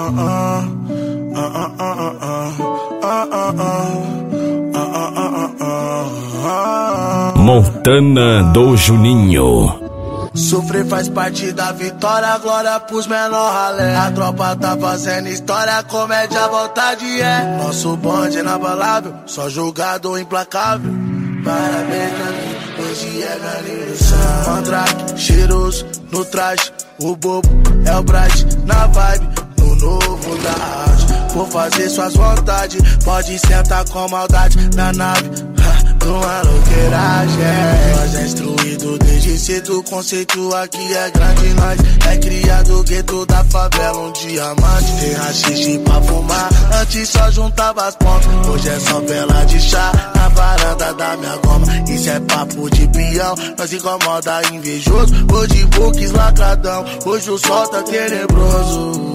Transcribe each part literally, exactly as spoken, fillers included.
Montana do Juninho. Sofrer faz parte da vitória, glória pros menor ralé. A tropa tá fazendo história, comédia à vontade é. Nosso bonde é inabalável, só jogador implacável. Parabéns pra mim, hoje é meu aniversário. Mandrake, cheiroso, no traje, o bobo é o Bright, na vibe, no novo da arte. Vou fazer suas vontades, pode sentar com maldade na nave. Numa louqueiragem, nós é instruído desde cedo. O conceito aqui é grande, nós é criado gueto da favela, um diamante. Tem rachixe pra fumar, antes só juntava as pontas, hoje é só vela de chá na varanda da minha goma. Isso é papo de peão, nós incomoda invejoso. Hoje books lacradão, hoje o sol tá tenebroso.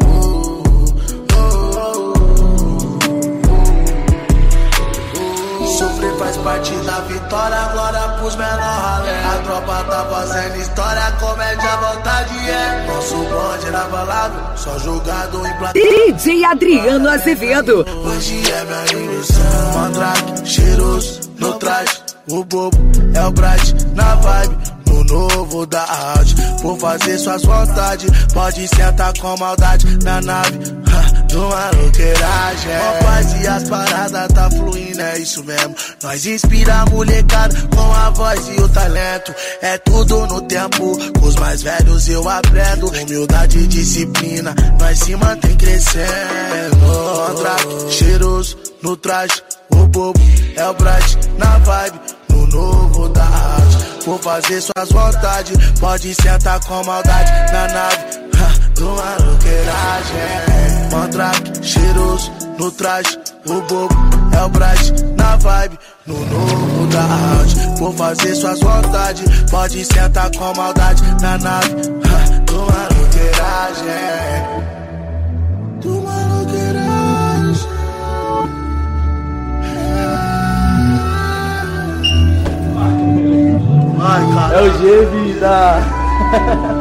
Sofrer faz parte da vitória, glória pros menor ralé. A tropa tá fazendo história, comédia à vontade é. Nosso bonde inabalável, só jogado em placa. D J Adriano Azevedo. Hoje é meu aniversário. Mandrake, cheiroso, no traje, o bobo é o Bright, na vibe, no novo da arte. Por fazer suas vontades, pode sentar com maldade na nave, numa louqueiragem. Ó paz e as paradas tá fluindo, é isso mesmo. Nós inspira a molecada com a voz e o talento. É tudo no tempo, com os mais velhos eu aprendo. Humildade e disciplina, nós se mantém crescendo. Mandrake, cheiroso, no traje, o bobo é o Bright, na vibe, no novo da arte. Vou fazer suas vontades, pode sentar com maldade na nave, numa louqueiragem. Mandrake, cheiroso, no traje, o bobo é o Bright, na vibe, no novo da arte. Vou fazer suas vontades, pode sentar com maldade na nave, numa louqueiragem. Numa louqueiragem. Ai, cara. É o G, vida.